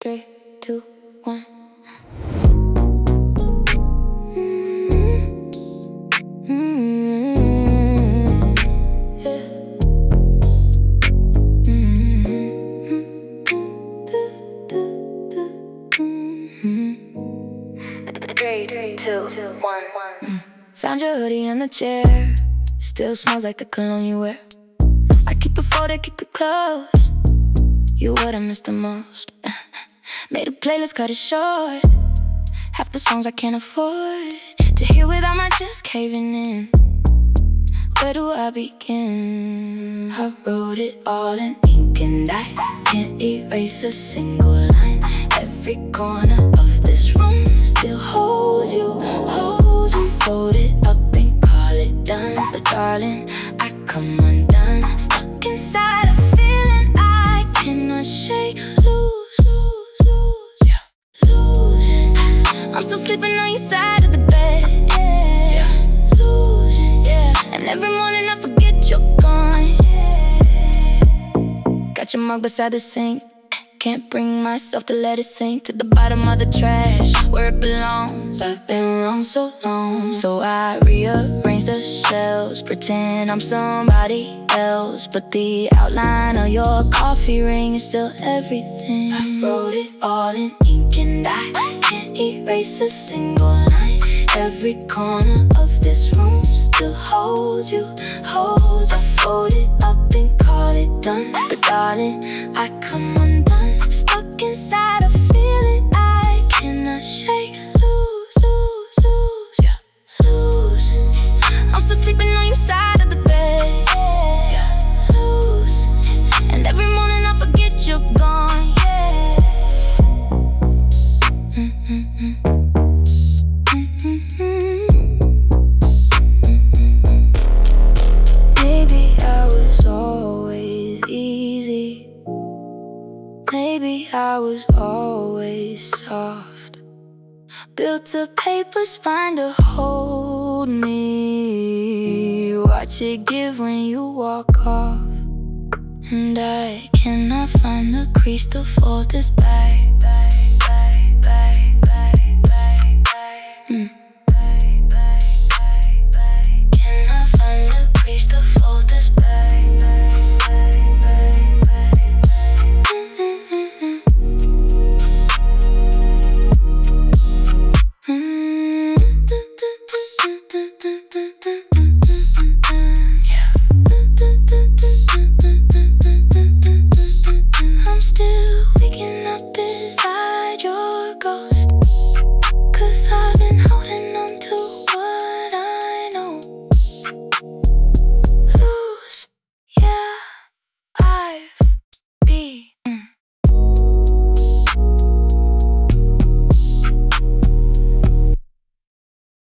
3, 2, 1. Three, two, one. Found your hoodie in the chair. Still smells like the cologne you wear. I keep it for they keep it close. You what I miss the most. Made a playlist, cut it short. Half the songs I can't afford to hear without my chest caving in. Where do I begin? I wrote it all in ink and I can't erase a single line. Every corner of this room still holds you, holds you. Fold it up and call it done. But darling, I come undone. Stuck inside a feeling I cannot shake. Lose, lose, lose, yeah. Lose. I'm still sleeping on your side of the bed, yeah. Lose, yeah. And every morning I forget you're gone, yeah. Got your mug beside the sink. Can't bring myself to let it sink to the bottom of the trash where it belongs. I've been wrong so long, so I rearrange the shelves. Pretend I'm somebody else, but the outline of your coffee ring is still everything. I wrote it all in ink and I can't erase a single line. Every corner of this room still holds you, holds. I fold it up and call it done. But darling, I come undone. Stuck inside a feeling I cannot shake. Lose, lose, lose, yeah. Lose. I'm still sleeping on your side of the bed, yeah. Lose. And every morning I forget you're gone, yeah. Maybe I was always easy. Maybe I was always soft. Built a paper spine to hold me. Watch it give when you walk off. And I cannot find the crease to fold this back. Cannot find the crease to